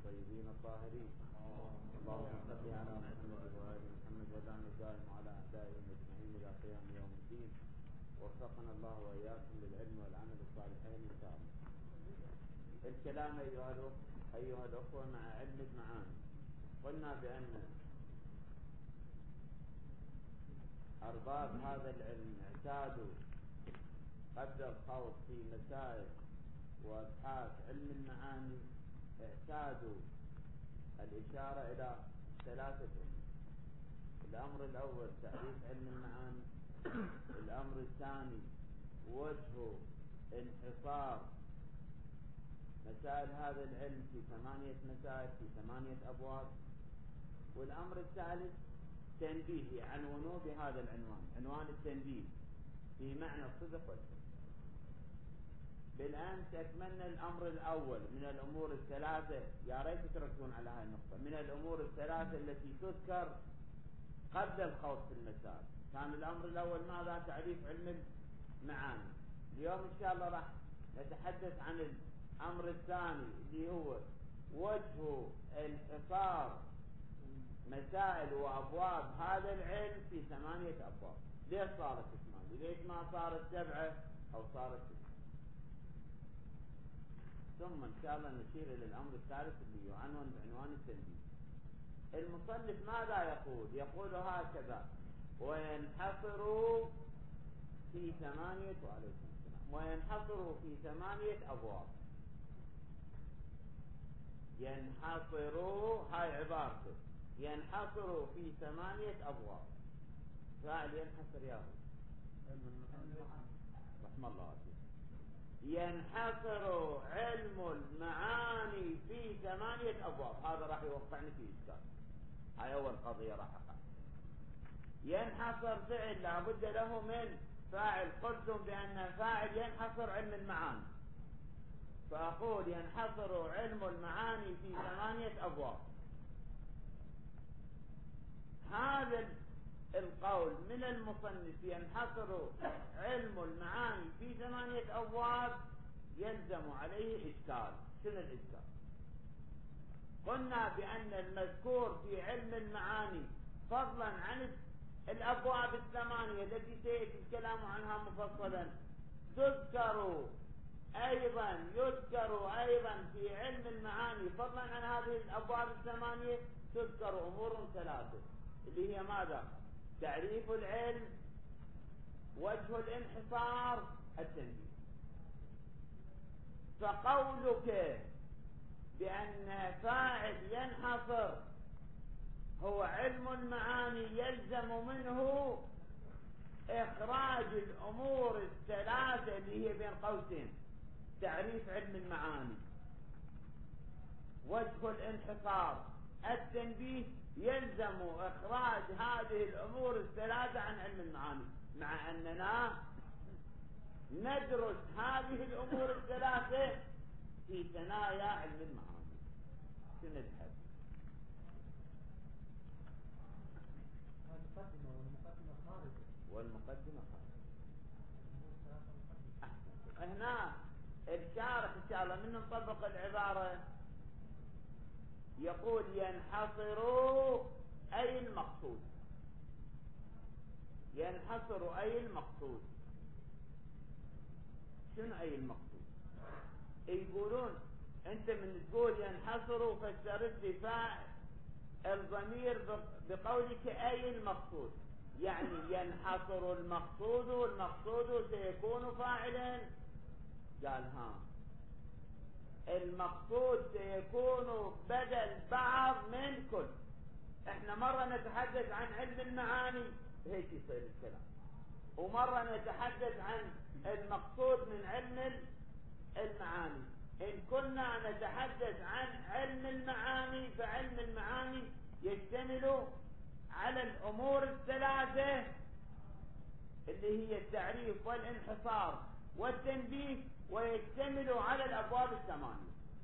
الطيبين الطاهرين. اللهم صل على محمد وآل محمد ودعنا الدائم على أعدائهم أجمعين إلى قيام يوم الدين. وفقنا الله وإياكم للعلم والعمل الصالحين إن شاء الله. الكلام أيها الأخوة مع علم المعاني. قلنا بأن أرباب هذا العلم اعتادوا قبل الخوض في مسائل وأبحاث علم المعاني، اعتادوا الإشارة إلى ثلاثة أمور. الأمر الأول تعريف علم المعاني. الأمر الثاني وجه انحصار مسائل هذا العلم في 8 مسائل في 8 أبواب. والأمر الثالث تنبيه يعنونه بهذا العنوان، عنوان التنبيه في معنى الصدق والكذب. بالأمس أكملنا الأمر الأول من الأمور الثلاثة، يا ريت تركزون على هذه النقطة، من الأمور الثلاثة التي تذكر قبل الخوض في المسائل. كان الأمر الأول ماذا؟ تعريف علم المعاني. اليوم إن شاء الله راح نتحدث عن الأمر الثاني اللي هو وجه انحصار مسائل وأبواب هذا العلم في 8 أبواب. ليش صارت 8؟ ليش ما صارت 7 أو صارت 6؟ ثم إن شاء الله نشير إلى الأمر الثالث اللي يعنون بعنوان التنبيه. المصنف ماذا يقول؟ يقول هكذا: وينحصر في 8 وعليكم السلام، وينحصر في 8 أبواب. ينحصر، هاي عبارته، ينحصر في 8 أبواب. فاعل ينحصر يا أبو رحمه الله عليك. ينحصر علم المعاني في 8 أبواب. هذا راح يوقعني في إشكال. هاي أول قضية راح أقع. ينحصر فعل لابد له من فاعل. قلتم بأن فاعل ينحصر علم المعاني، فأقول ينحصر علم المعاني في 8 أبواب. هذا القول من المصنف ينحصر علم المعاني في 8 أبواب يلزم عليه إشكال. شنو الإشكال؟ قلنا بأن المذكور في علم المعاني فضلا عن الأبواب 8 التي سيأتي الكلام عنها مفصلا، يذكر أيضا في علم المعاني فضلا عن هذه الأبواب 8 تذكر أمور 3 اللي هي ماذا؟ تعريف العلم، وجه الانحصار، التنبيه. فقولك بأن فاعل ينحصر هو علم المعاني يلزم منه إخراج الأمور 3 اللي هي بين قوسين تعريف علم المعاني، وجه الانحصار، التنبيه. يلزم إخراج هذه الأمور 3 عن علم المعاني، مع أننا ندرس هذه الأمور 3 في ثنايا علم المعاني. سنذهب والمقدمة خارجة. هنا الشارح إن شاء الله من نطبق العبارة يقول ينحصر أي المقصود. ينحصر أي المقصود. شنو أي المقصود؟ يقولون أنت من تقول ينحصر فسرت بفاعل الضمير بقولك أي المقصود، يعني ينحصر المقصود والمقصود سيكون فاعلا. قال ها المقصود سيكون بدل بعض من كل. احنا مرة نتحدث عن علم المعاني هيك يصير الكلام، ومرة نتحدث عن المقصود من علم المعاني. إن كنا نتحدث عن علم المعاني فعلم المعاني يشتمل على الأمور 3 اللي هي التعريف والانحصار والتنبيه، ويشتمل على الأبواب 8.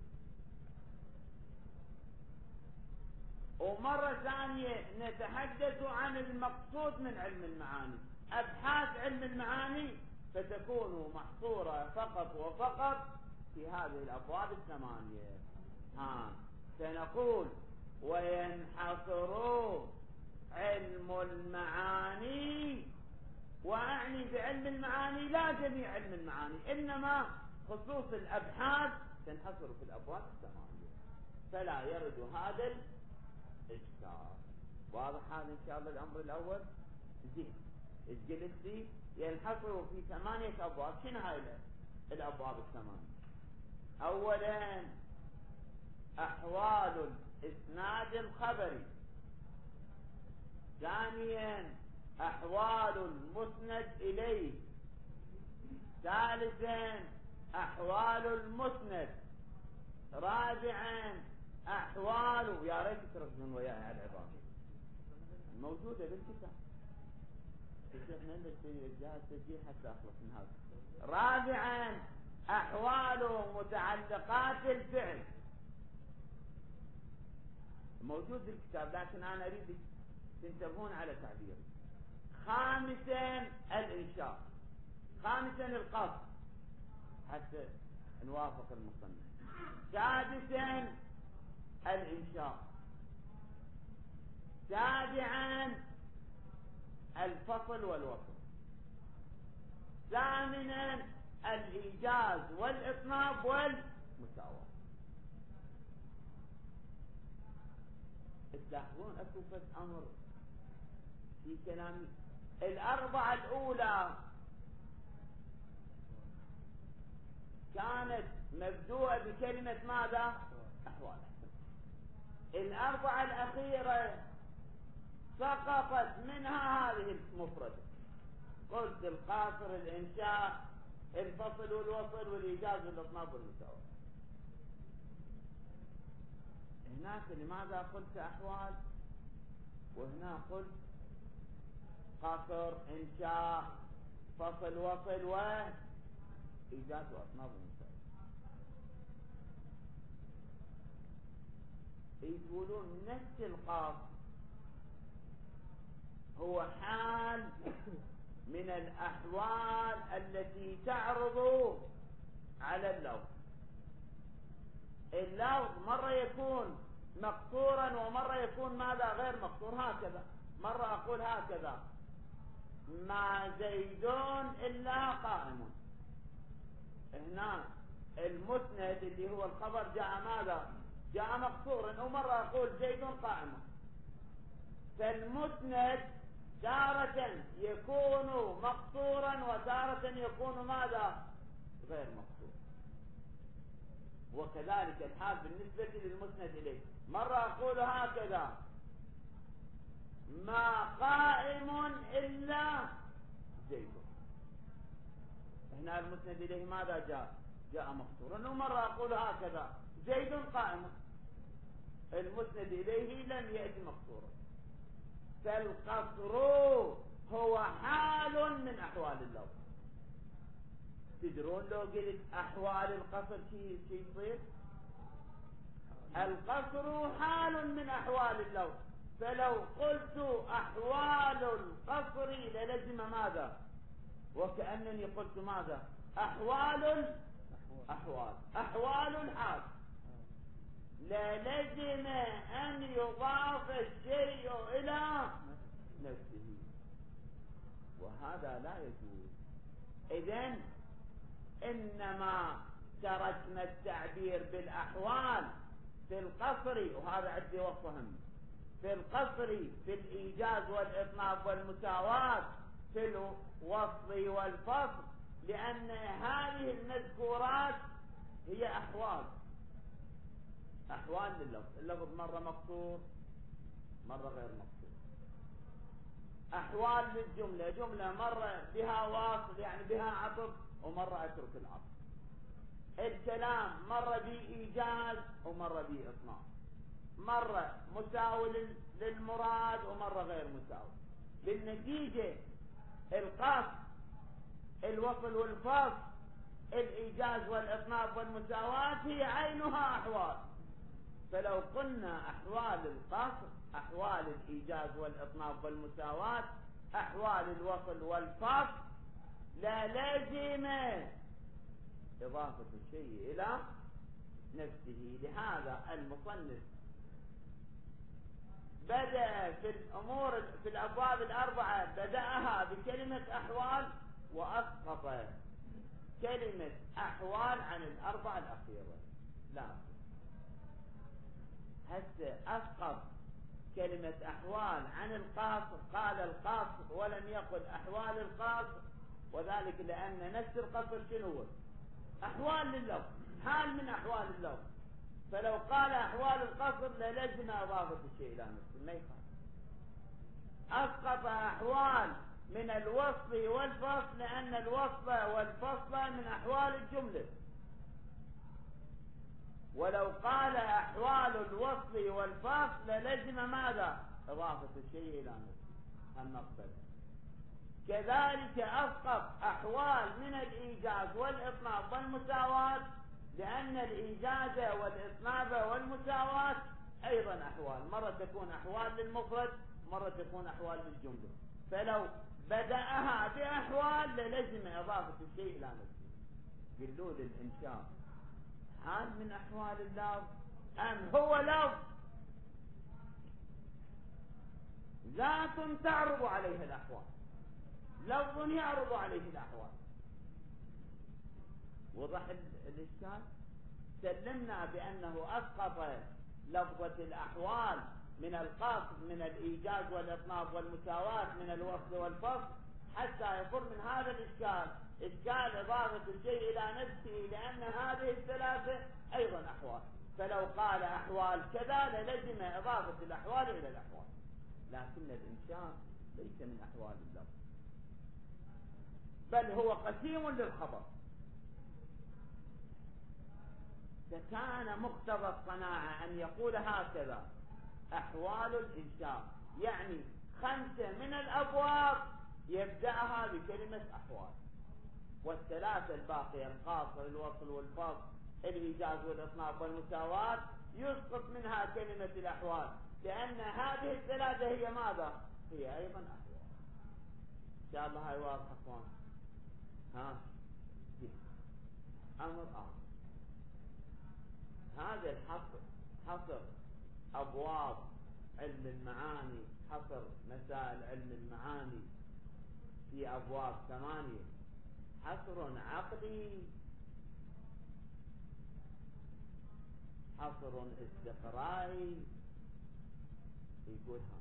ومرة ثانية نتحدث عن المقصود من علم المعاني. أبحاث علم المعاني فتكون محصورة فقط وفقط في هذه الأبواب 8. سنقول وينحصر علم المعاني، وأعني بعلم المعاني لا جميع علم المعاني، إنما خصوص الأبحاث تنحصر في الأبواب الثمانية، فلا يرد هذا الإشكال. واضح هذا إن شاء الله الأمر الأول؟ زين. الجلسي ينحصر في 8 أبواب. شنو هاي الأبواب الثمانية؟ أولا أحوال الإسناد الخبري، ثانيا أحوال المسند إليه، ثالثا أحوال المسند، رابعا أحوال، يا ريت تركزون وياي على العبارة موجودة بالكتاب، احنا جهاز تسجيل حتى أخلص من هذا. رابعا أحوال متعلقات الفعل، موجود بالكتاب لكن أنا أريد تنتبهون على تعبيري. خامسا الإنشاء، خامسا القصد حتى نوافق المصنف. سادسا الإنشاء. سابعا الفصل والوصل. ثامنا الإيجاز والإطناب والمساواة. تلاحظون اكو فد امر في كلامي. الاربعه الاولى كانت مبدوءه بكلمه ماذا؟ احوال. الاربعه الاخيره سقطت منها هذه المفرده، قلت القاصر، الانشاء، الفصل والوصل، والايجاز والاطناب والمساواة. هناك لماذا قلت أحوال وهنا قلت قصر، إنشاء، فصل، وصل، وإيجاز وأطناب المساواة؟ يقولون نفس القاف هو حال من الأحوال التي تعرض على اللفظ. اللفظ مرة يكون مقصورا ومرة يكون ماذا؟ غير مقصور. هكذا مرة أقول هكذا: ما زيد إلا قائم. هنا المسند اللي هو الخبر جاء ماذا؟ جاء مقصورا. ومرة أقول زيد قائم. فالمسند تارة يكون مقصورا وتارة يكون ماذا؟ غير مقصور. وكذلك الحال بالنسبة للمسند إليه، مرة أقول هكذا: ما قائم إلا زيد. هنا المسند إليه ماذا جاء؟ جاء مقصورا. ومرة أقول هكذا: زيد قائم. المسند إليه لم يأتي مقصورا. فالقصر هو حال من أحوال اللفظ. تدرون لو قلت أحوال القصر شيء يصير؟ القصر حال من أحوال اللفظ. فلو قلت أحوال القصر للزم ماذا؟ وكأنني قلت ماذا؟ أحوال الحال. للزم أن يضاف الشيء إلى نفسه، وهذا لا يجوز. إذن إنما تركنا التعبير بالأحوال في القصر، وهذا عندي وصفهم في القصر، في الإيجاز والإطناب والمساواة، في الوصل والفصل، لأن هذه المذكورات هي أحوال لللفظ. اللفظ مرة مقصور مرة غير مقصور. أحوال للجملة، جملة مرة بها واصل يعني بها عطف ومرة أترك العطف. الكلام مرة به إيجاز ومرة به إطناب، مرة مساوي للمراد ومرة غير مساوي. بالنتيجة القصد، الوصل والفصل، الإيجاز والإطناب والمساواة هي عينها أحوال. فلو قلنا أحوال القصد، أحوال الإيجاز والإطناب والمساواة، أحوال الوصل والفصل، لا لازم إضافة الشيء إلى نفسه. لهذا المصنف بدأ في الأمور في الأبواب الأربعة بدأها بكلمة أحوال، وأسقط كلمة أحوال عن الأربعة الأخيرة. لا، هسه أسقط كلمة أحوال عن القاصر، قال القاصر ولم يقل أحوال القاصر، وذلك لأن نفس القصر شنو هو؟ أحوال لللفظ، حال من أحوال اللفظ، فلو قال أحوال القصر للزم إضافة الشيء إلى نفسه، ما يخالف. أسقط أحوال من الوصل والفصل، لأن الوصل والفصل من أحوال الجملة، ولو قال أحوال الوصل والفصل لزم ماذا؟ إضافة الشيء إلى نفسه المقصد. كذلك أسقط أحوال من الإيجاز والإطناب والمساواة، لأن الإيجاز والإطناب والمساواة أيضا أحوال، مرة تكون أحوال للمفرد، مرة تكون أحوال للجملة، فلو بدأها بأحوال للزم إضافة الشيء إلى نفسه. قلوا للإنشاء حال من أحوال اللفظ أم هو لفظ ذات تعرض عليها الأحوال، لفظ يعرض عليه الأحوال. وضح الإشكال؟ سلمنا بأنه أسقط لفظة الأحوال من القصد من الإيجاز والإطناب والمساواة من الوصل والفصل حتى يفر من هذا الإشكال، إشكال إضافة الشيء إلى نفسه، لأن هذه الثلاثة أيضا أحوال، فلو قال أحوال كذا للزم إضافة الأحوال إلى الأحوال. لكن الإنشاء ليس من أحوال اللفظ، بل هو قسيم للخبر. فكان مقتضى الصناعة أن يقول هكذا: أحوال الإنشاء، يعني 5 من الأبواب يبدأها بكلمة أحوال، والثلاثة الباقية القاصر الوصل والفصل الإيجاز والإطناب والمساواة يسقط منها كلمة الأحوال، لأن هذه الثلاثة هي ماذا؟ هي أيضا أحوال. إن شاء الله هاي واضحة أخوان. أمر آخر، هذا الحصر، حصر أبواب علم المعاني، حصر مسائل علم المعاني في أبواب 8، حصر عقلي، حصر استقرائي. يقولها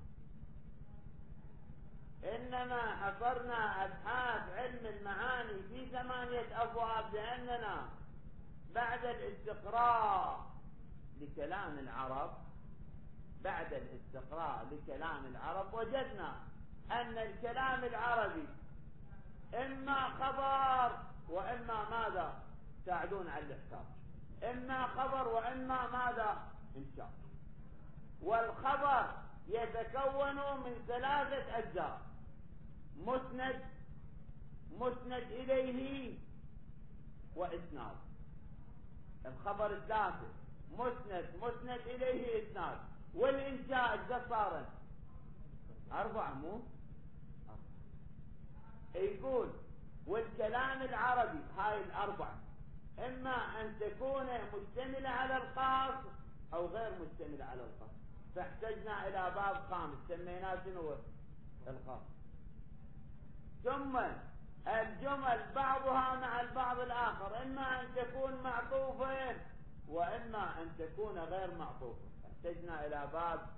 إنما حصرنا أبحاث علم المعاني في 8 أبواب، لأننا بعد الاستقراء لكلام العرب، بعد الاستقراء لكلام العرب وجدنا أن الكلام العربي إما خبر وإما ماذا؟ تعدون على الإحكام، إما خبر وإما ماذا؟ إنشاء. والخبر يتكون من 3 أجزاء: مسند، مسند إليه، وإسناد. الخبر 3: مسند، مسند إليه، إسناد. والإنشاء إذا صار 4 مو 4. يقول والكلام العربي هاي 4 إما أن تكون مشتملة على القصر أو غير مشتملة على القصر، فاحتجنا إلى باب 5 سميناه شنو؟ القصر. ثم الجمل بعضها مع البعض الآخر إما أن تكون معطوفين وإما أن تكون غير معطوفة، احتجنا إلى باب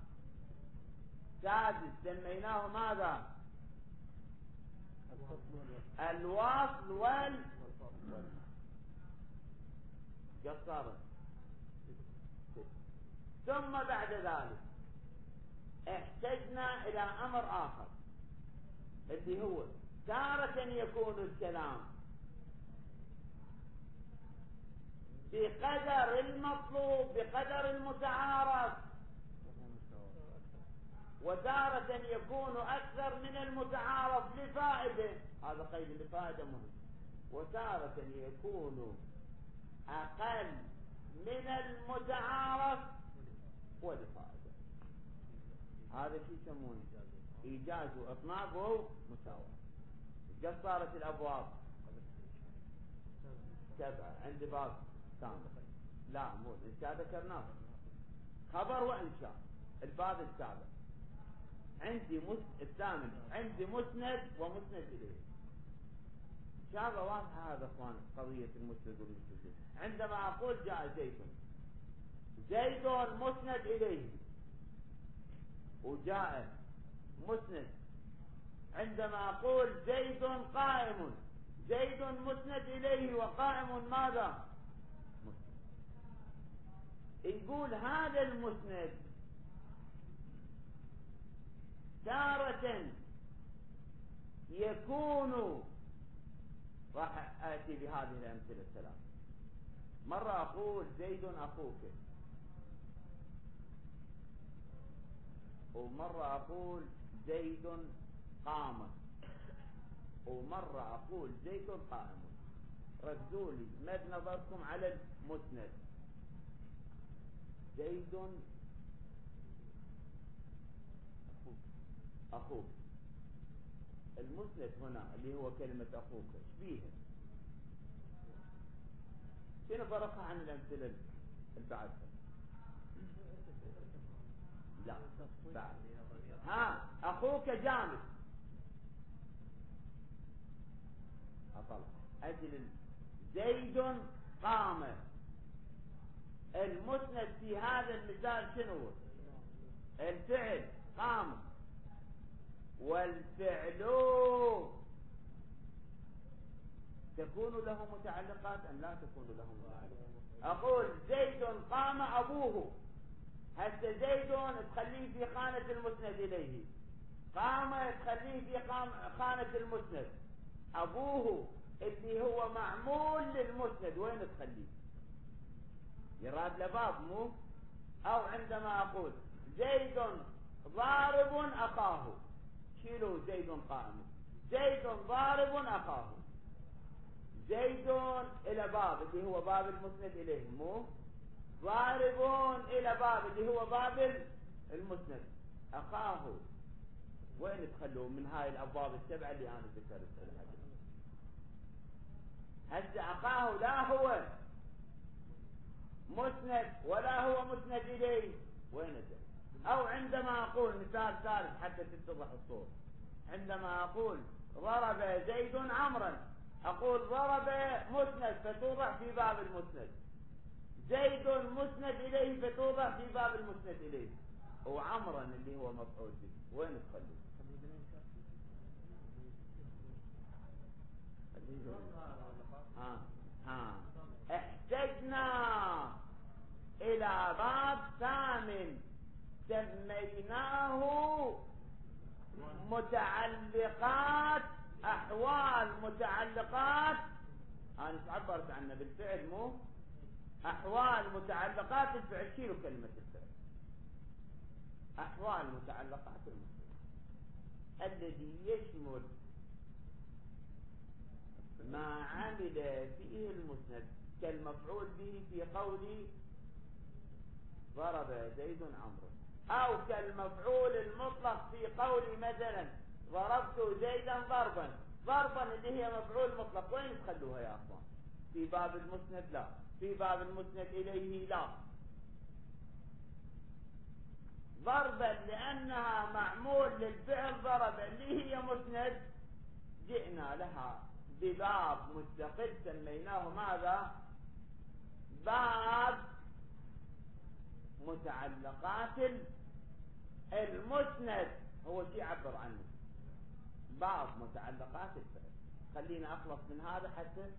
6 سميناه ماذا؟ الوصل والفصل. قصرت. ثم بعد ذلك احتجنا إلى أمر آخر، اللي هو تارة يكون الكلام بقدر المطلوب، بقدر المتعارف، وتارة يكون أكثر من المتعارف لفائدة، هذا قيد لفائدة مهم، وتارة يكون أقل من المتعارف ولفائدة. هذا شيء يسمونه إيجاز وإطناب ومساواة. قد صارت الأبواب 7 عند باب 8. لا مو الإنشاء ذكرناه، خبر وإنشاء. الباب السابع عندي الثامن عندي مسند ومسند إليه. إن شاء الله واضحة هذا أخوان قضية المسند والمسند. عندما أقول جاء زيد، زيد مسند إليه وجاء مسند. عندما أقول زيد قائم، زيد مسند إليه وقائم ماذا؟ مسند. يقول هذا المسند تارة يكون، راح آتي بهذه الأمثلة الثلاث. مرة أقول زيد أخوك، ومرة أقول زيد قام، ومرة أقول زيد قائم. ردوا لي مد نظركم على المسند. زيد أخوك، المسند هنا اللي هو كلمة أخوك شبيه، شنو فرقها عن الأمثلة البعد؟ لا بعد. أخوك جامد، أطلع أجل زيد قام. المسند في هذا المثال شنو؟ الفعل قام، والفعل تكون له متعلقات أم لا تكون له متعلقات؟ أقول زيد قام أبوه، هسه زيد تخليه في خانة المسند إليه، قام تخليه في خانة المسند، أبوه اللي هو معمول للمسند وين تخليه؟ يراد لباب مو؟ أو عندما أقول زيد ضارب أخاه، شيلوا زيد قائم، زيد ضارب أخاه، زيد إلى باب اللي هو باب المسند إليه مو؟ ضارب إلى باب اللي هو باب المسند، أخاه وين تخلوه من هاي الأبواب السبعة اللي أنا ذكرتها؟ هسه أخاه لا هو مسند ولا هو مسند إليه، وين ده؟ أو عندما أقول مثال ثالث حتى تتضح الصورة، عندما أقول ضرب زيد عمرا، أقول ضرب مسند فتوضع في باب المسند، زيد مسند إليه فتوضع في باب المسند إليه، وعمرا اللي هو مفعول به وين تخليه؟ احتجنا إلى باب ثامن سميناه متعلقات أحوال متعلقات، أنا عبرت عنه بالفعل مو؟ أحوال متعلقات الفعل، شيلوا كلمة الفعل، أحوال متعلقات المفعول الذي يشمل ما عمل فيه المسند كالمفعول به في قولي ضرب زيد عمرو، أو كالمفعول المطلق في قولي مثلا ضربت زيدا ضربا، ضربا اللي هي مفعول مطلق، وين تخلوها يا أخوان؟ في باب المسند لا، في باب المسند إليه لا. ضربا لأنها معمول للفعل ضرب اللي هي مسند، جئنا لها بباب مستقل سميناه ماذا؟ باب متعلقات المسند، هو شيء عبر عنه باب متعلقات الفعل. خلينا أخلص من هذا حتى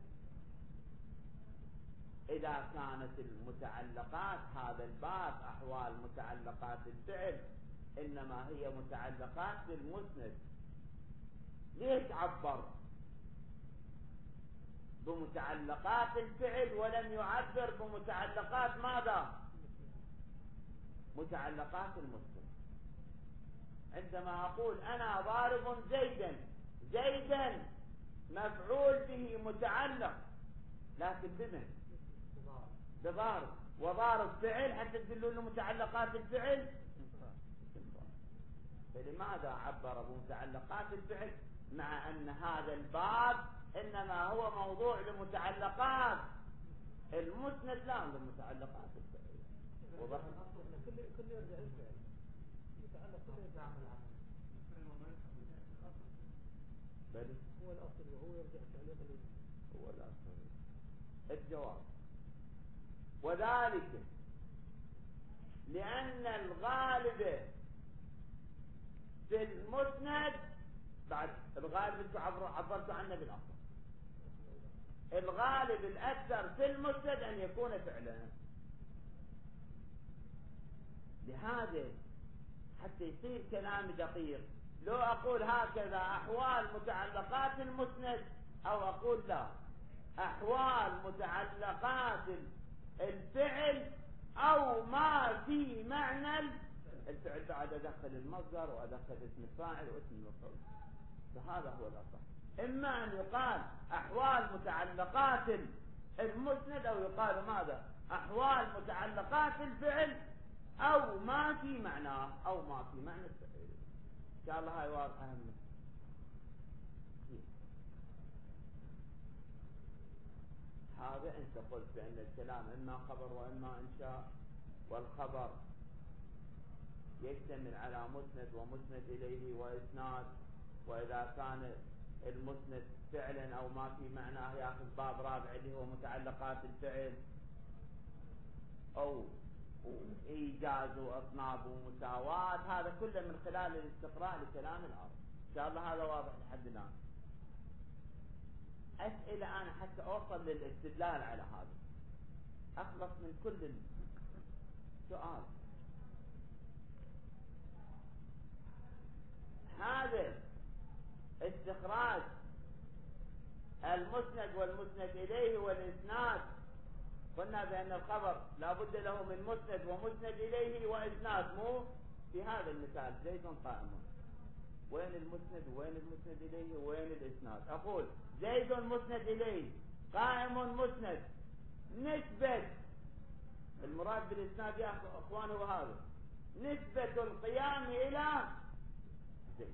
إذا كانت المتعلقات هذا الباب أحوال متعلقات الفعل إنما هي متعلقات بالمسند، ليش عبر بمتعلقات الفعل ولم يعبر بمتعلقات ماذا؟ متعلقات المسند. عندما أقول أنا ضارب زيدا، زيدا مفعول به متعلق لكن بمن؟ بضارب، وضارب فعل حتى تدلوا له متعلقات الفعل، فلماذا عبر بمتعلقات الفعل مع أن هذا الباب إنما هو موضوع لمتعلقات المسند لا للمتعلقات الفعلية. وضح؟ كل يرجع للفعل يتعلق كله يرجع العمل. بل هو الأصل وهو يرجع تعليق هو الأصل. الجواب وذلك لأن الغالب في المسند، بعد الغالب عبرت عنه بالأصل، الغالب الأكثر في المسند أن يكون فعلا. لهذا حتى يصير كلام دقيق لو أقول هكذا أحوال متعلقات المسند، أو أقول لا أحوال متعلقات الفعل أو ما في معنى الفعل، بعد أدخل المصدر وأدخل اسم الفاعل واسم المفعول. فهذا هو الأصح. إما أن يقال أحوال متعلقات المسند، أو يقال ماذا أحوال متعلقات الفعل أو ما في معناه أو ما في معنى الفعل. إن شاء الله هاي واضحة هم. هذا أنت قلت بأن الكلام إما خبر وإما إنشاء، والخبر يشتمل على مسند ومسند إليه وإسناد، وإذا كان المسند فعلا أو ما في معناه يأخذ باب رابع اللي هو متعلقات الفعل، أو إيجاز وإطناب ومساواة. هذا كله من خلال الاستقراء لكلام العرب. إن شاء الله هذا واضح لحد الآن. أسئلة أنا حتى أوصل للاستدلال على هذا، أخلص من كل سؤال. هذا استخراج المسند والمسند إليه والإسناد، قلنا بأن الخبر لا بد له من مسند ومسند إليه وإسناد. مو في هذا المثال زيد قائم، وين المسند وين المسند إليه وين الإسناد؟ أقول زيد مسند إليه، قائم مسند، نسبة المراد بالإسناد يا أخواني وهذا نسبة القيام إلى زيد.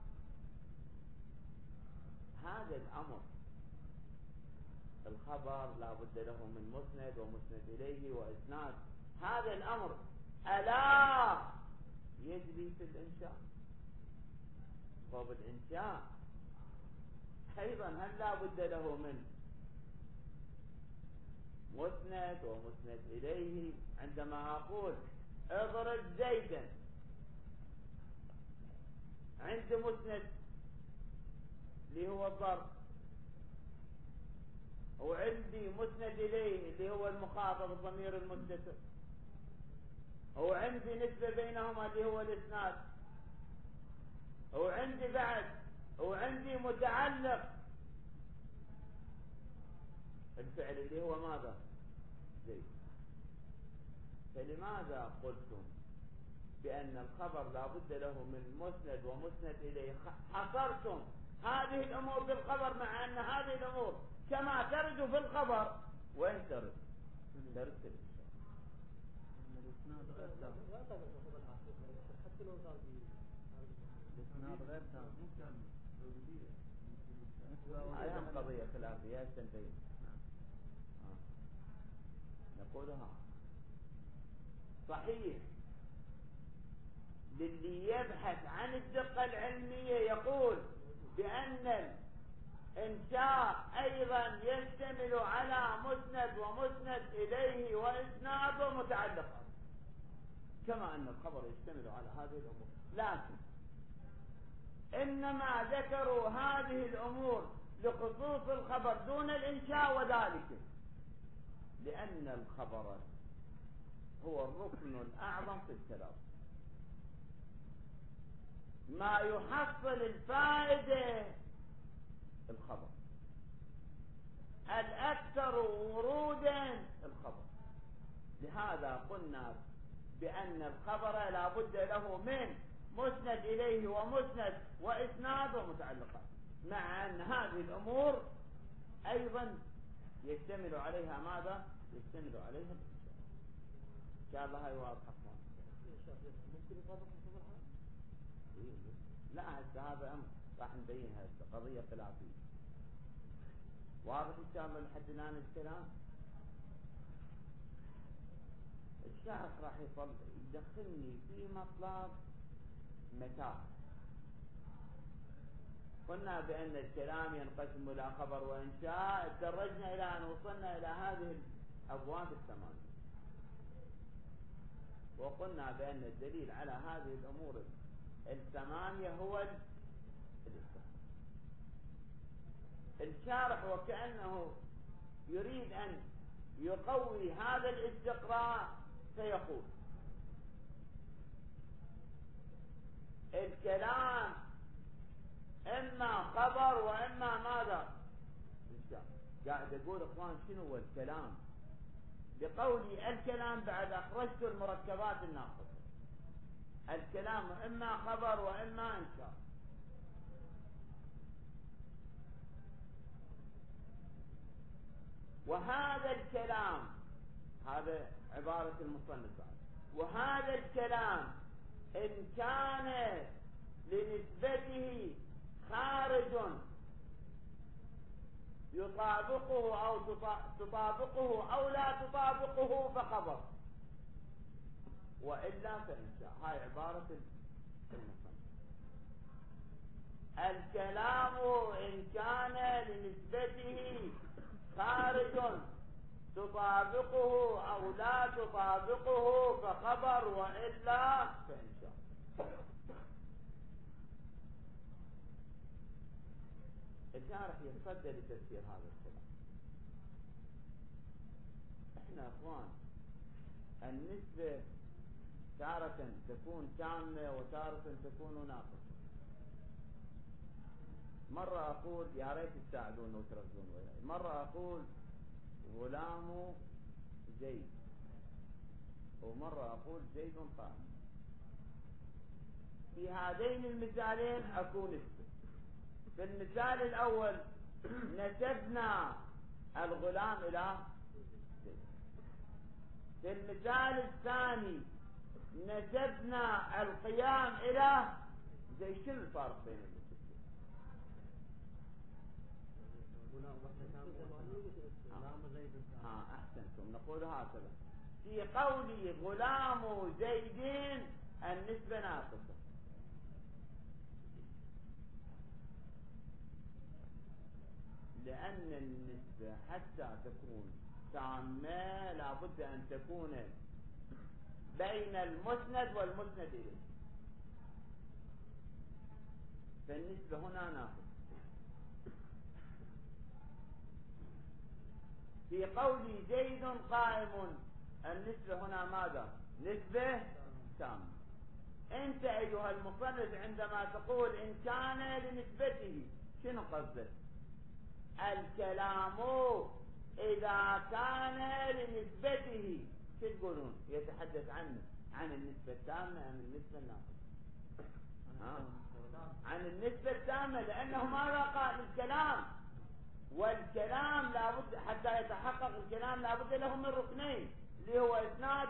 هذا الأمر الخبر لا بد له من مسند ومسند إليه وإسناد. هذا الأمر ألا يجري في الإنشاء؟ وبالإنشاء أيضا هل لا بد له من مسند ومسند إليه؟ عندما أقول اضرب زيدا، عند مسند اللي هو الضرب، وعندي مسند إليه اللي هو المخاطب الضمير المتصل، وعندي نسبة بينهما اللي هو الإسناد، وعندي بعد وعندي متعلق الفعل اللي هو ماذا؟ زيد. فلماذا قلتم بأن الخبر لا بد له من مسند ومسند إليه؟ حصرتم هذه الأمور في الخبر، مع أن هذه الأمور كما ترد في الخبر وين ترد؟ ترد في الإنشاء. الإسناد غير تام، حتى لو صار الإسناد غير تام أيام قضية خلافية تنتهي. نقولها صحيح للي يبحث عن الدقة العلمية، يقول بأن الإنشاء أيضا يشتمل على مسند ومسند إليه وإسناد ومتعلقات، كما أن الخبر يشتمل على هذه الأمور. لكن إنما ذكروا هذه الأمور لخصوص الخبر دون الإنشاء، وذلك لأن الخبر هو الركن الأعظم في الكلام، ما يحصل الفائدة الخبر، الأكثر ورودا الخبر. لهذا قلنا بأن الخبر لا بد له من مسند إليه ومسند وإسناد ومتعلقات، مع أن هذه الأمور أيضا يشتمل عليها ماذا؟ يشتمل عليها الإنشاء. إن شاء الله هاي واضحة. ممكن يطابق الخبر؟ لا هسه هذا أمر راح نبينها هسه، قضية خلافية. واضح إن شاء الله لحد الآن الكلام؟ الشارح راح يدخلني في مطلب متاع. قلنا بأن الكلام ينقسم إلى خبر وإنشاء، تدرجنا إلى أن وصلنا إلى هذه الأبواب الثمانية، وقلنا بأن الدليل على هذه الأمور الثمانية هو الاستقراء. الشارح وكأنه يريد أن يقوي هذا الاستقراء، فيقول الكلام إما خبر وإما ماذا؟ قاعد أقول إخوان شنو هو الكلام؟ بقولي الكلام بعد أخرجت المركبات الناقصة. الكلام إما خبر وإما إنشاء. وهذا الكلام، هذا عبارة المصنف، وهذا الكلام إن كان لنسبته خارج يطابقه أو تطابقه أو لا تطابقه فخبر، وإلا فإنشاء. هاي عبارة المصنف. الكلام إن كان لنسبته خارج تطابقه أو لا تطابقه فخبر، وإلا فإنشاء. الشارح يتصدى لتفسير هذا الكلام. احنا اخوان النسبة تارة تكون تامة وتارة تكون ناقصة. مرة اقول يا ريت تساعدون وتركزون وياي، مرة اقول غلام زيد، ومرة اقول زيد قائم. في هذين المثالين اكون نسبة. في المثال الأول نسبنا الغلام إلى زيد. في المثال الثاني نسبنا القيام إلى زيد. شنو الفرق بين الاثنين؟ أحسنتم. نقول هكذا في قولي غلام زيد النسبة ناقصة، لأن النسبة حتى تكون تامة لابد أن تكون بين المسند والمسند إليه، فالنسبة هنا ناقصة. في قولي زيد قائم النسبة هنا ماذا؟ نسبة تامة. أنت أيها المصنف عندما تقول إن كان لنسبته شنو قصدك؟ الكلام إذا كان لنسبته شو تقولون؟ يتحدث عنه عن النسبة التامة أم النسبة الناقصة؟ عن النسبة التامة، لأنه ماذا قال؟ الكلام، والكلام لابد حتى يتحقق الكلام لابد له من ركنين، اللي هو إسناد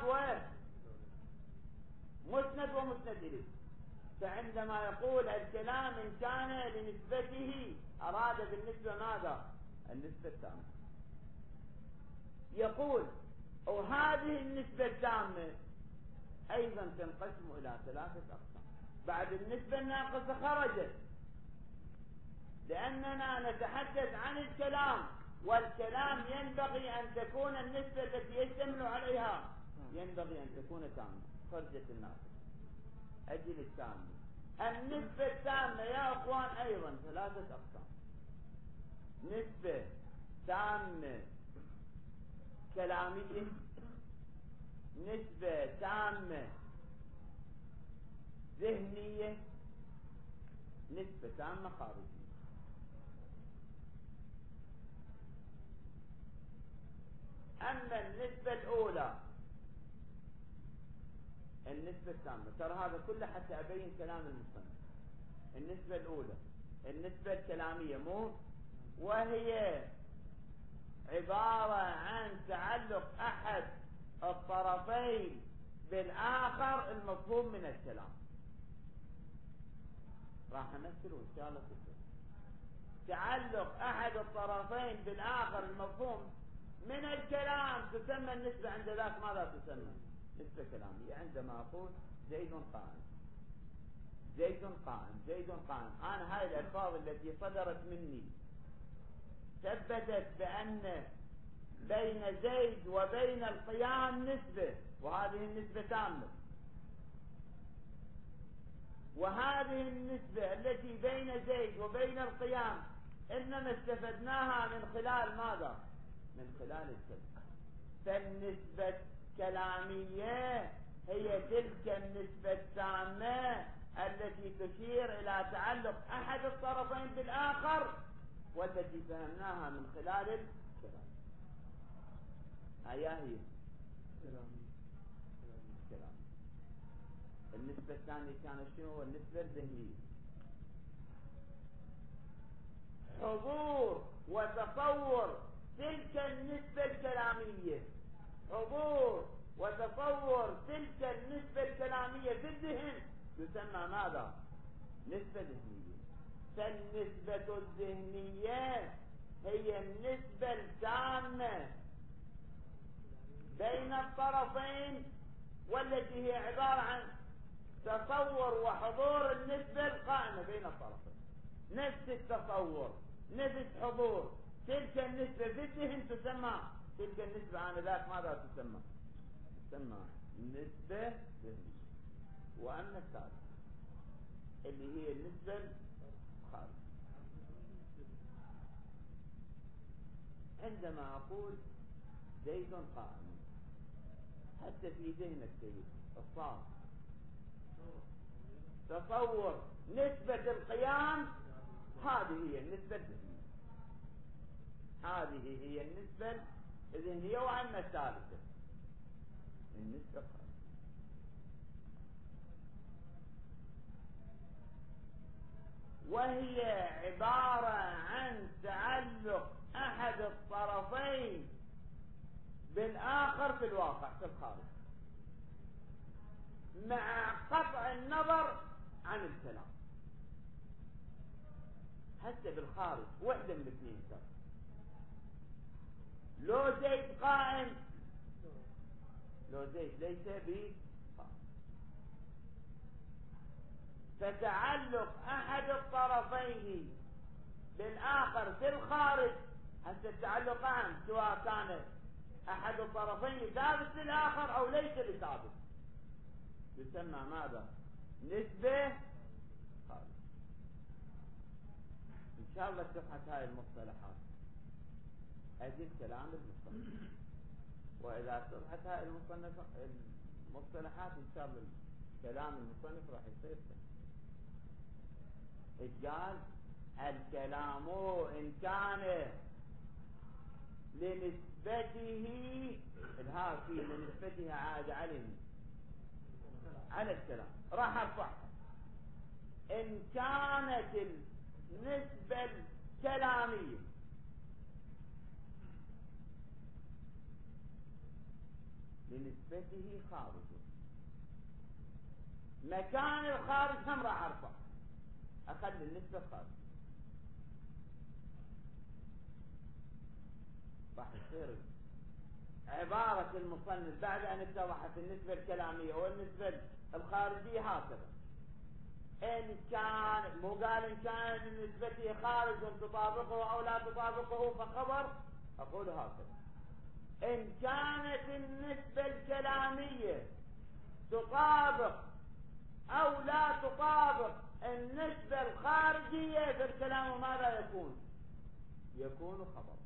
ومسند ومسند إليه. فعندما يقول الكلام إن كان لنسبته أراد بالنسبة ماذا؟ النسبة التامة. يقول وهذه النسبة التامة أيضا تنقسم إلى ثلاثة أقسام. بعد النسبة الناقصة خرجت، لأننا نتحدث عن الكلام، والكلام ينبغي أن تكون النسبة التي يشتمل عليها ينبغي أن تكون تامة. خرجت الناقصة، أجل التامة. النسبة التامة يا أخوان أيضا ثلاثة أقسام: نسبة تامة كلامية، نسبة تامة ذهنية، نسبة تامة خارجية. أما النسبة الأولى النسبة التامة، ترى هذا كله حتى أبين كلام المصنف. النسبة الأولى النسبة الكلامية، مو وهي عبارة عن تعلق أحد الطرفين بالآخر المفهوم من الكلام. راح نمثله إن شاء الله كده. تعلق أحد الطرفين بالآخر المفهوم من الكلام تسمى النسبة. عند ذاك ماذا تسمى؟ نسبة كلامية. عندما أقول زيد قائم، زيد قائم، زيد قائم، أنا هاي الألفاظ التي صدرت مني ثبتت بأن بين زيد وبين القيام نسبة، وهذه النسبة تامة. وهذه النسبة التي بين زيد وبين القيام إنما استفدناها من خلال ماذا؟ من خلال الكلام. فالنسبة الكلامية هي تلك النسبة التامة التي تشير إلى تعلق أحد الطرفين بالآخر، والتي فهمناها من خلال الكلام. هي الكلام. النسبة الثانية كانت شنو؟ هو النسبة الذهنية. حضور وتصور تلك النسبة الكلامية، حضور وتصور تلك النسبة الكلامية في الذهن تسمى ماذا؟ نسبة ذهنية. فالنسبة الذهنية هي النسبة التامة بين الطرفين، والتي هي عبارة عن تصور وحضور النسبة القائمة بين الطرفين. نفس التصور، نفس حضور تلك النسبة في الذهن تسمى تلك النسبة آنذاك ماذا تسمى؟ تسمى نسبة ذهنية. وأما الثالث اللي هي النسبة الخارجية، عندما أقول زيد قائم، حتى في ذهنك سيد الصار تصور نسبة القيام، هذه هي النسبة الذهنية، هذه هي النسبة الذهنية. وأما الثالثة النسبة الخارجية، وهي عبارة عن تعلق أحد الطرفين بالآخر في الواقع في الخارج، مع قطع النظر عن الكلام. حتى بالخارج وحدة من الاثنين كان، لو زيد قائم لو زيد ليس بقائم، فتعلق أحد الطرفين بالآخر في الخارج، حتى التعلق عام سواء كان أحد الطرفين ثابت للآخر أو ليس بثابت، يسمى ماذا؟ نسبة خارج. إن شاء الله شرحت هاي المصطلحات أجل كلام المصطلح، وإذا شرحت هاي المصطلحات إن شاء الله كلام المصنف راح يصير. قال الكلام إن كان لنسبته الها في لنسبته عاد على الكلام راح ارفع. إن كانت النسبة الكلامية لنسبته خارج، مكان الخارج هم راح ارفع، اخذ النسبة الخارج، راح يصير عبارة المصنف بعد ان اتضحت النسبة الكلامية والنسبة الخارجية هكذا. ان كان مو قال ان كان نسبته خارج تطابقه او لا تطابقه فخبر، اقول هكذا. ان كانت النسبة الكلامية تطابق او لا تطابق النسبة الخارجية فالكلام ماذا يكون؟ يكون خبرا.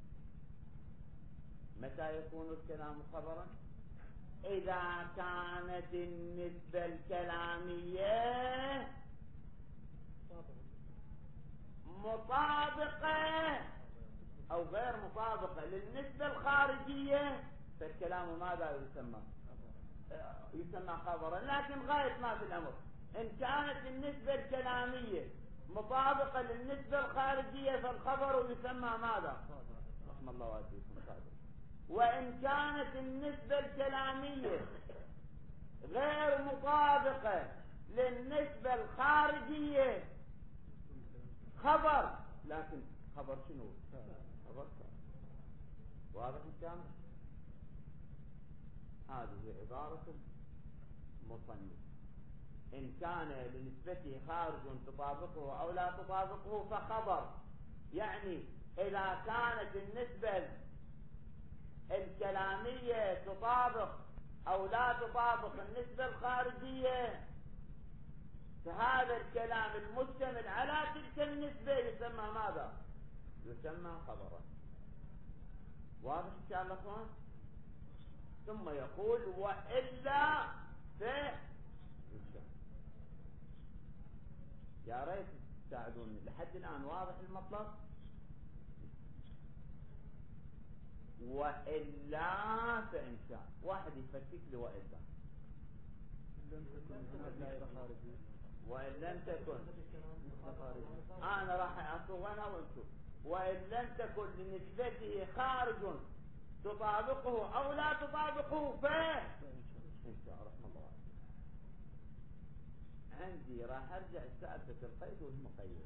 متى يكون الكلام خبرا؟ اذا كانت النسبة الكلامية مطابقة او غير مطابقة للنسبة الخارجية فالكلام ماذا يسمى؟ يسمى خبرا. لكن غاية ما في الامر ان كانت النسبة الكلامية مطابقة للنسبة الخارجية فالخبر يسمى ماذا؟ رحم الله واسيكم صادق. وان كانت النسبة الكلامية غير مطابقة للنسبة الخارجية خبر، لكن خبر شنو؟ خبر واضح الكلام. هذه عبارة المصنف إن كان لنسبته خارج تطابقه أو لا تطابقه فخبر، يعني إذا كانت النسبة الكلامية تطابق أو لا تطابق النسبة الخارجية، فهذا الكلام المشتمل على تلك النسبة يسمى ماذا؟ يسمى خبرا. واضح إن شاء الله أخوان؟ ثم يقول وإلا يا ريت تساعدوني لحد الآن واضح المطلب؟ وإلا فإنشاء. واحد يفكك لي وإلا. وإن لم تكن أنا راح أصوغنا وانتم. وإن لم تكن لنسبته خارج تطابقه أو لا تطابقه فإنشاء. رحمه الله. عندي راح أرجع سالفة القيد والمقيد.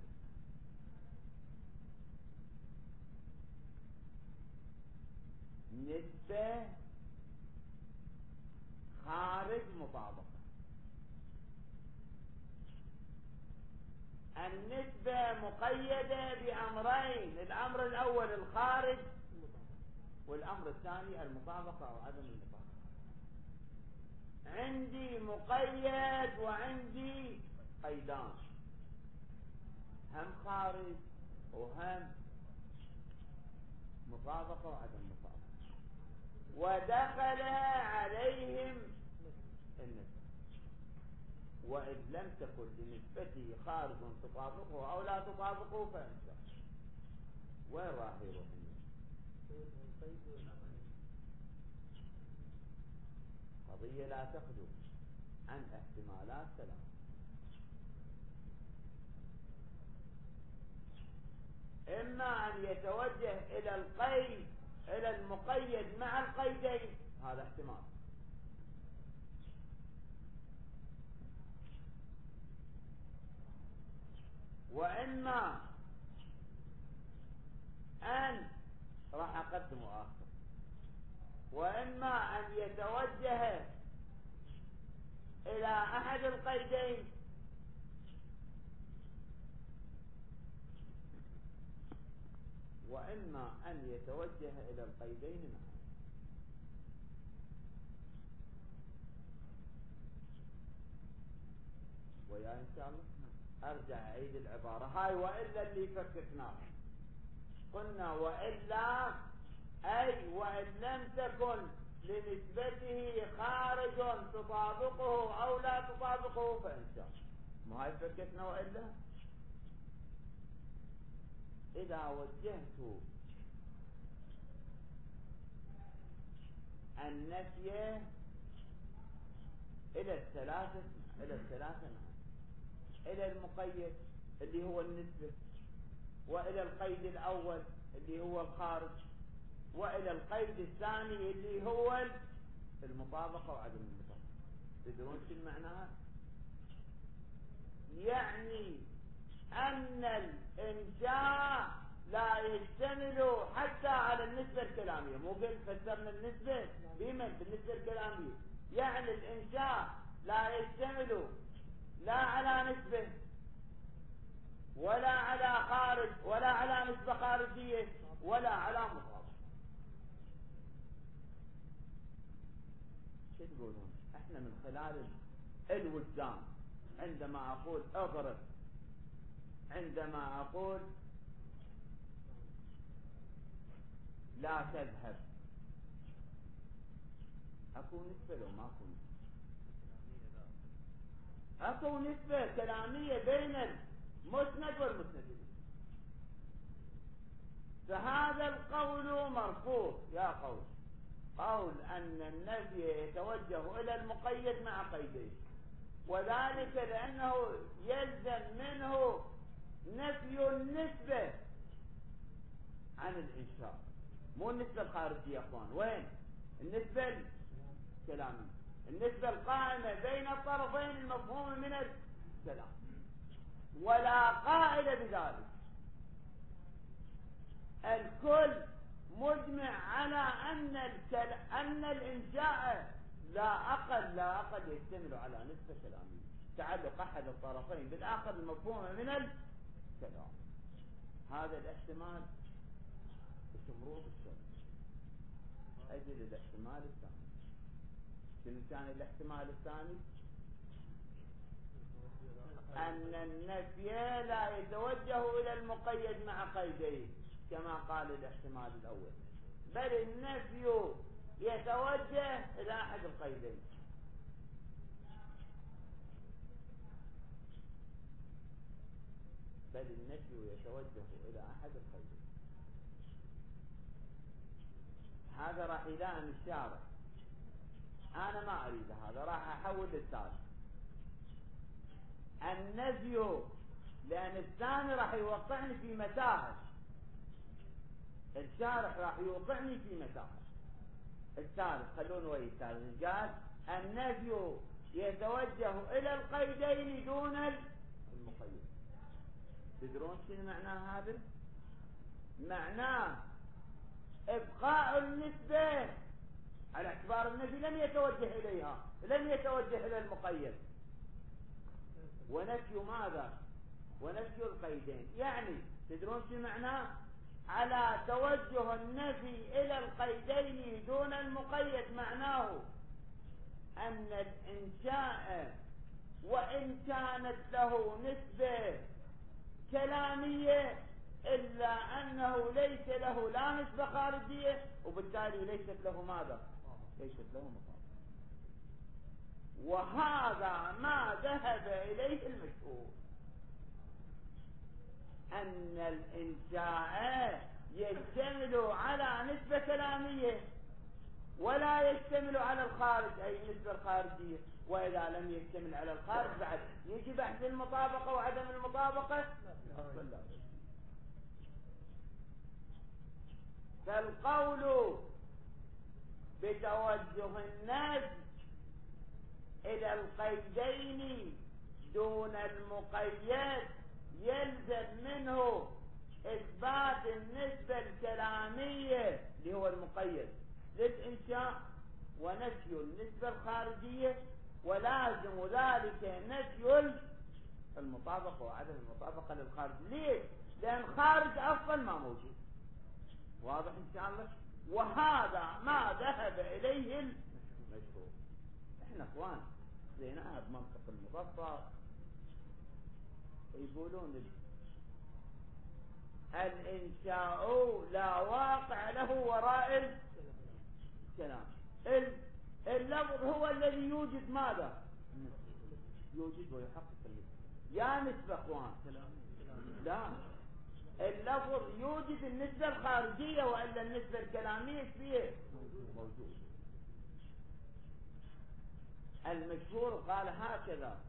نسبة خارج مطابقة. النسبة مقيدة بأمرين، الأمر الأول الخارج والأمر الثاني المطابقة أو عدم المطابقة. عندي مقيد وعندي قيدان، هم خارج وهم مطابقة وعدم مطابقة، ودخل عليهم النسبة. وإذ لم تكن لنسبته خارج تطابقه أو لا تطابقه فإنشاء. وين راح يروح قضية لا تخلو عن احتمالات ثلاث. إما أن يتوجه إلى القيد إلى المقيد مع القيدين، هذا احتمال. وإما أن راح أقدم آخر، وإما أن يتوجه إلى أحد القيدين وإما أن يتوجه إلى القيدين معا. ويا إن شاء الله أرجع أعيد العبارة هاي. وإلا اللي فككناه قلنا وإلا أي وإن لم تكن لنسبته خارج تطابقه أو لا تطابقه فإنشاء. ما هاي فككنا وإلا. إذا وجهت النفي إلى الثلاثة إلى المقيد اللي هو النسبة، وإلى القيد الأول اللي هو الخارج، وإلى القيد الثاني اللي هو المطابقة وعدم المطابقة. تدرون شو معناها؟ يعني أن الإنشاء لا يشتمل حتى على النسبة الكلامية. مو قلت فسرنا النسبة بمن؟ بالنسبة الكلامية. يعني الإنشاء لا يشتمل لا على نسبة ولا على خارج ولا على نسبة خارجية ولا على مطابقة. شو تقولون؟ احنا من خلال الوجدان عندما اقول اضرب، عندما اقول لا تذهب، اكون نسبة لو ما اكون نسبة؟ اكون نسبة كلامية بين المسند والمسند. فهذا القول مرفوض. يا قول أن النفي يتوجه إلى المقيد مع قيدين، وذلك لأنه يلزم منه نفي النسبة عن الإنشاء، مو النسبة الخارجية يا أخوان. وين النسبة الكلامية؟ النسبة القائمة بين الطرفين المفهوم من الكلام، ولا قائل بذلك. الكل مجمع على أن الإنشاء لا أقل يشتمل على نسبة كلامية، تعلق أحد الطرفين بالآخر المفهوم من الكلام. هذا الاحتمال بشمروط الشرط. أجل الاحتمال الثاني. شنو كان الاحتمال الثاني؟ أن النفي لا يتوجه إلى المقيد مع قيديه كما قال الاحتمال الأول، بل النفي يتوجه إلى أحد القيدين. بل النفي يتوجه إلى أحد القيدين. هذا راح يلام الشارع، أنا ما أريد هذا، راح أحول للثالث. النفي، لأن الثاني راح يوقعني في متاهة، الشارح راح يوقعني في متاهة. الثالث خلون ويا الثالث، قال النفي يتوجه إلى القيدين دون المقيد. تدرون شنو معناه هذا؟ معناه إبقاء النسبة على اعتبار النفي لم يتوجه إليها، لم يتوجه إلى المقيد. ونفي ماذا؟ ونفي القيدين. يعني تدرون شو معناه؟ على توجه النفي إلى القيدين دون المقيد، معناه أن الإنشاء وإن كانت له نسبة كلامية إلا أنه ليس له لا نسبة خارجية، وبالتالي ليست له ماذا؟ ليست له مقابل. وهذا ما ذهب إليه المشهور، أن الإنشاء يشتمل على نسبة كلامية ولا يشتمل على الخارج، أي النسبة الخارجية. وإذا لم يشتمل على الخارج بعد يجي بحث المطابقة وعدم المطابقة. فالقول بتوجه النفي إلى القيدين دون المقيد يلزم منه إثبات النسبة الكلامية اللي هو المقيد للإنشاء، ونفي النسبة الخارجية، ولازم ذلك نفي المطابقة وعدم المطابقة للخارج. ليش؟ لأن خارج أصلا ما موجود. واضح إن شاء الله؟ وهذا ما ذهب إليه المشهور. إحنا أخوان زيناها بمنطق المظفر، يقولون الإنشاء لا واقع له وراء الكلام. اللفظ هو الذي يوجد ماذا؟ يوجد ويحقق النسبة. يا نسبة أخوان، لا، اللفظ يوجد النسبة الخارجية، وإلا النسبة الكلامية فيه موجود. المشهور قال هكذا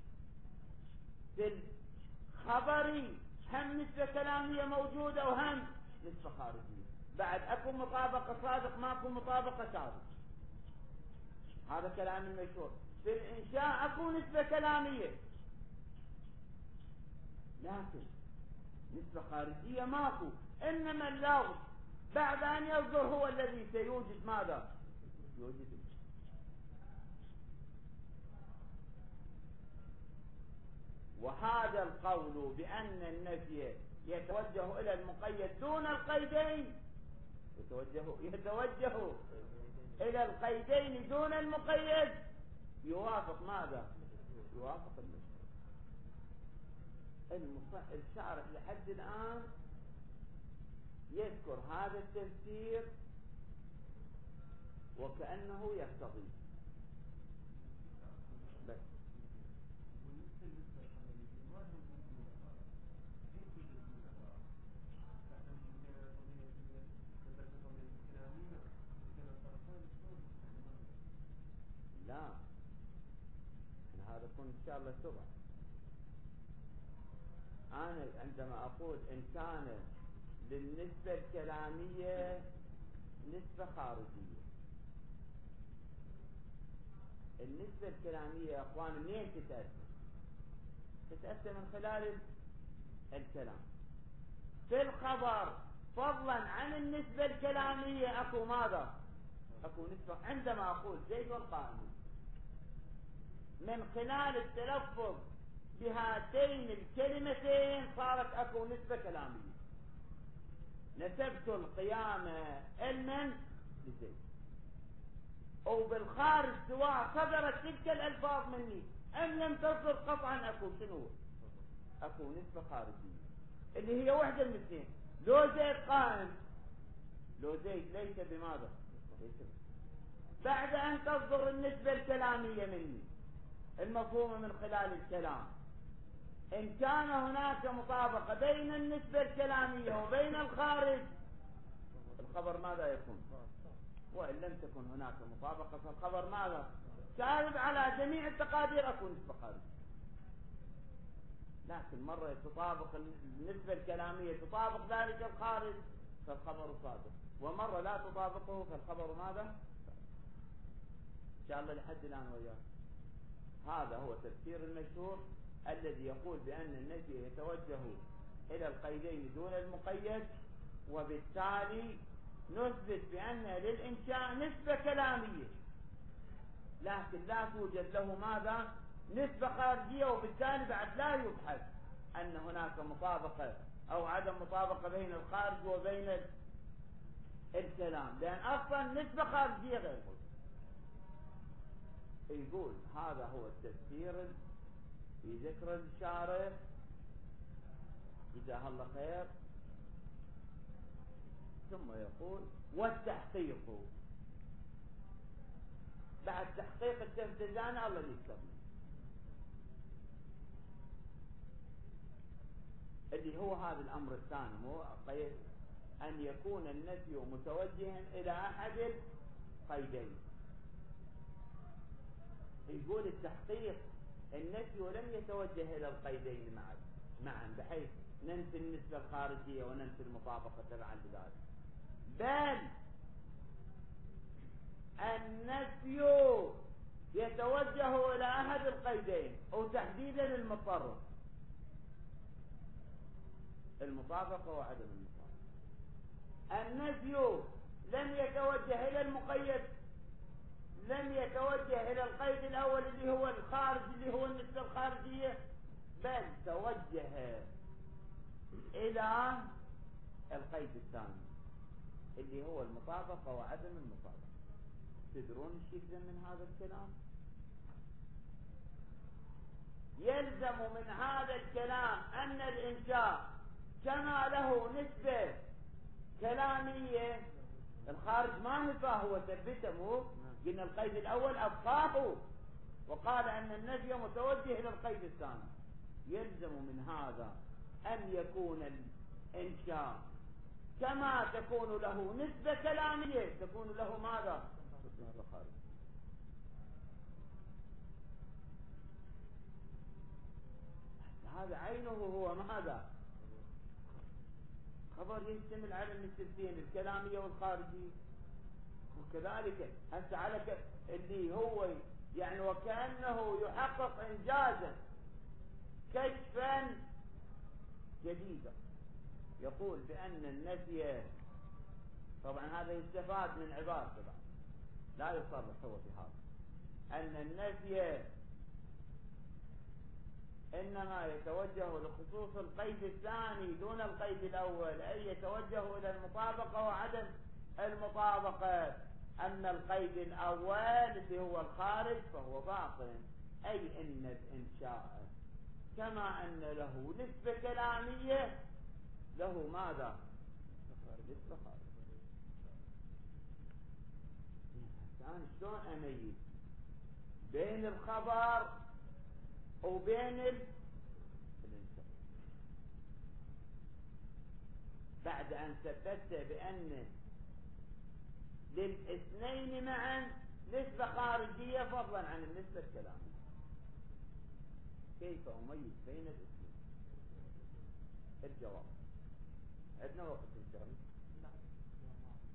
في الخبر هم نسبة كلامية موجودة وهم نسبة خارجية، بعد أكو مطابقة صادق ماكو مطابقة صادق. هذا كلام المشهور. في الإنشاء أكو نسبة كلامية لكن نسبة خارجية ماكو، إنما اللفظ بعد أن يصدر هو الذي سيوجد ماذا؟ يوجد. وهذا القول بأن النفي يتوجه إلى المقيد دون القيدين، يتوجه إلى القيدين دون المقيد، يوافق ماذا؟ يوافق الشارح لحد الآن يذكر هذا التفسير وكأنه يقتضي بس. لا، هذا يكون إن شاء الله سبع. أنا عندما أقول إن كان للنسبة الكلامية نسبة خارجية، النسبة الكلامية يا أخوان منين تتأثر؟ تتأثر من خلال الكلام. في الخبر فضلا عن النسبة الكلامية أكو ماذا؟ أكو نسبة. عندما أقول زيد والقائم من خلال التلفظ بهاتين الكلمتين صارت أكو نسبة كلامية. نسبت القيام علما لزيد، أو بالخارج سواء صدرت تلك الألفاظ مني أم لم تصدر قطعا أكو شنو؟ أكو نسبة خارجية اللي هي واحدة من الاثنين. لو زيد قائم، لو زيد ليس بماذا؟ ليس بعد أن تصدر النسبة الكلامية مني المفهومة من خلال الكلام، إن كان هناك مطابقة بين النسبة الكلامية وبين الخارج الخبر ماذا يكون؟ وإن لم تكن هناك مطابقة فالخبر ماذا؟ كاذب على جميع التقادير، أكون نسبة خارجية. لكن مرة تطابق النسبة الكلامية تطابق ذلك الخارج فالخبر صادق، ومرة لا تطابقه فالخبر ماذا؟ إن شاء الله لحد الآن وياه. هذا هو تفسير المشهور الذي يقول بأن النفي يتوجه إلى القيدين دون المقيد، وبالتالي نثبت بأن للإنشاء نسبة كلامية لكن لا توجد له ماذا؟ نسبة خارجية، وبالتالي بعد لا يبحث أن هناك مطابقة أو عدم مطابقة بين الخارج وبين الكلام، لأن أصلا نسبة خارجية غير موجودة. يقول هذا هو التفسير في ذكر الشارع جزاه الله خير. ثم يقول والتحقيق بعد تحقيق التمتزان الله يستغني، اللي هو هذا الأمر الثاني، هو أن يكون النفي متوجها إلى أحد القيدين. يقول التحقيق النفي لم يتوجه إلى القيدين معا بحيث ننفي النسبة الخارجية وننفي المطابقة تبعا لذلك، بل النفي يتوجه إلى أحد القيدين أو تحديدا المضطر، المطابقة وعدم المطابقة. النفي لم يتوجه إلى المقيد، لم يتوجه إلى القيد الأول اللي هو الخارج اللي هو النسبة الخارجية، بل توجه إلى القيد الثاني اللي هو المطابقة وعدم المطابقة. تدرون ايش يلزم من هذا الكلام؟ يلزم من هذا الكلام أن الإنشاء كما له نسبة كلامية الخارج ما نفاه، هو ثبته، مو قلنا القيد الأول أبقاه وقال أن النفي متوجه إلى القيد الثاني. يلزم من هذا أن يكون الإنشاء كما تكون له نسبة كلامية تكون له ماذا؟ نسبة خارج. هذا عينه هو ماذا؟ خبر يشتمل على النسبتين الكلامية والخارجية. وكذلك هسه على اللي هو يعني وكأنه يحقق إنجازا كشفا جديدا، يقول بأن النفي، طبعا هذا يستفاد من عبارة طبعا لا يصرح هو في هذا، أن النفي إنما يتوجه لخصوص القيد الثاني دون القيد الأول، أي يتوجه إلى المطابقة وعدم المطابقة. أما القيد الأول اللي هو الخارج فهو باطل، أي أن الإنشاء كما أن له نسبة كلامية له ماذا؟ نسبة خارج. الآن شلون أميز بين الخبر وبين الإنشاء بعد أن ثبت بأن للاثنين معا نسبة خارجية فضلا عن النسبة الكلامية؟ كيف أميز بين الاثنين؟ الجواب عندنا وقت إن شاء الله.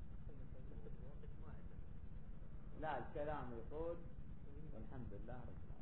لا الكلام يطول والحمد لله رب العالمين.